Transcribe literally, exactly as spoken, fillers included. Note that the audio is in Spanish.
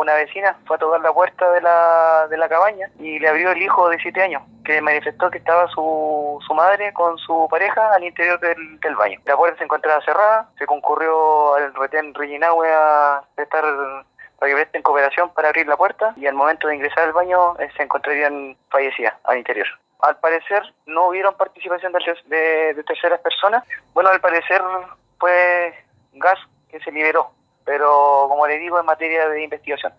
una vecina fue a tocar la puerta de la, de la cabaña y le abrió el hijo de siete años, que manifestó que estaba su, su madre con su pareja al interior del, del baño. La puerta se encontraba cerrada, se concurrió al retén Reginahue a prestar, para que presten cooperación para abrir la puerta, y al momento de ingresar al baño eh, se encontrarían fallecidas al interior. Al parecer no hubieron participación de, de, de terceras personas. Bueno, al parecer fue gas que se liberó, pero como le digo, en materia de investigación.